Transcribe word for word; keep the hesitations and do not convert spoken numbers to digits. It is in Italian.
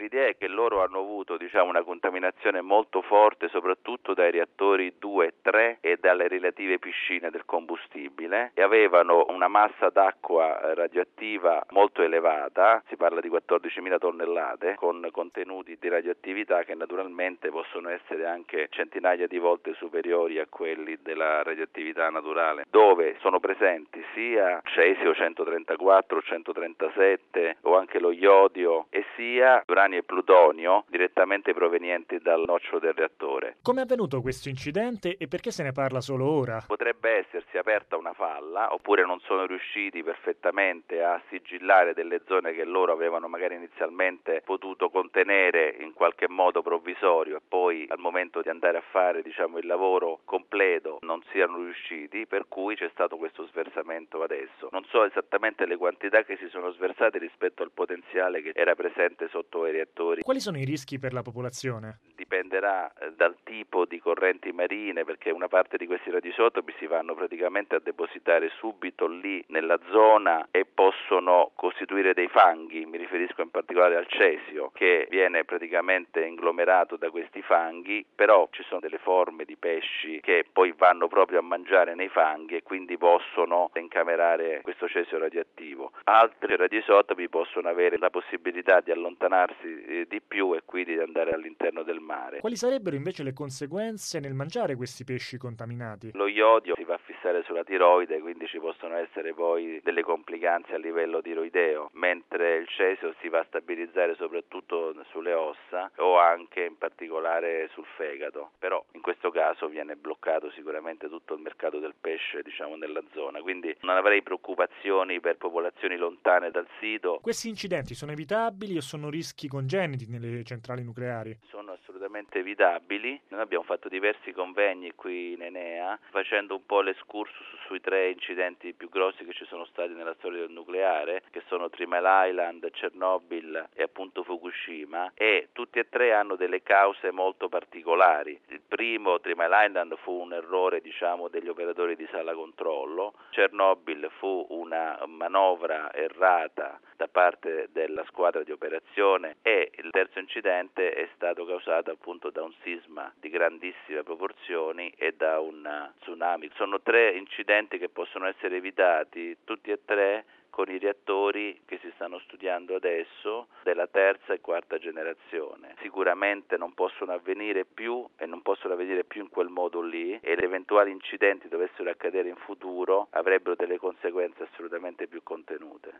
L'idea è che loro hanno avuto, diciamo, una contaminazione molto forte, soprattutto dai reattori due e tre e dalle relative piscine del combustibile, e avevano una massa d'acqua radioattiva molto elevata, si parla di quattordicimila tonnellate, con contenuti di radioattività che naturalmente possono essere anche centinaia di volte superiori a quelli della radioattività naturale, dove sono presenti sia cesio centotrentaquattro, centotrentasette o anche lo iodio, e sia uranio e plutonio direttamente provenienti dal nocciolo del reattore. Come è avvenuto questo incidente e perché se ne parla solo ora? Potrebbe essersi aperta una falla, oppure non sono riusciti perfettamente a sigillare delle zone che loro avevano magari inizialmente potuto contenere in qualche modo provvisorio, e poi al momento di andare a fare, diciamo, il lavoro completo non siano riusciti, per cui c'è stato questo sversamento adesso. Non so esattamente le quantità che si sono sversate rispetto al potenziale che era presente sotto i reattori. Quali sono i rischi per la popolazione? Dipenderà dal tipo di correnti marine, perché una parte di questi radioisotopi si vanno praticamente a depositare subito lì nella zona e possono costituire dei fanghi. Mi riferisco in particolare al cesio, che viene praticamente inglomerato da questi fanghi, però ci sono delle forme di pesci che poi vanno proprio a mangiare nei fanghi e quindi possono incamerare questo cesio radioattivo. Altri radioisotopi possono avere la possibilità di allontanarsi di più e quindi di andare all'interno del mare. Quali sarebbero invece le conseguenze nel mangiare questi pesci contaminati? Lo iodio si va a fissare sulla tiroide, quindi ci possono essere poi delle complicanze a livello tiroideo, mentre il cesio si va a stabilizzare soprattutto sulle ossa o anche in particolare sul fegato. Però in questo caso viene bloccato sicuramente tutto il mercato del pesce, diciamo, nella zona, quindi non avrei preoccupazioni per popolazioni lontane dal sito. Questi incidenti sono evitabili o sono rischi congeniti nelle centrali nucleari? Sono assolutamente evitabili. Noi abbiamo fatto diversi convegni qui in Enea, facendo un po' l'escursus sui tre incidenti più grossi che ci sono stati nella storia del nucleare, che sono Three Mile Island, Chernobyl e appunto Fukushima, e tutti e tre hanno delle cause molto particolari. Il primo, Three Mile Island, fu un errore, diciamo, degli operatori di sala controllo. Chernobyl fu una manovra errata da parte della squadra di operazione, e il terzo incidente è stato causato appunto da un sisma di grandissime proporzioni e da un tsunami. Sono tre incidenti che possono essere evitati, tutti e tre con i reattori che si stanno studiando adesso della terza e quarta generazione. Sicuramente non possono avvenire più e non possono avvenire più in quel modo lì, e eventuali incidenti dovessero accadere in futuro avrebbero delle conseguenze assolutamente più contenute.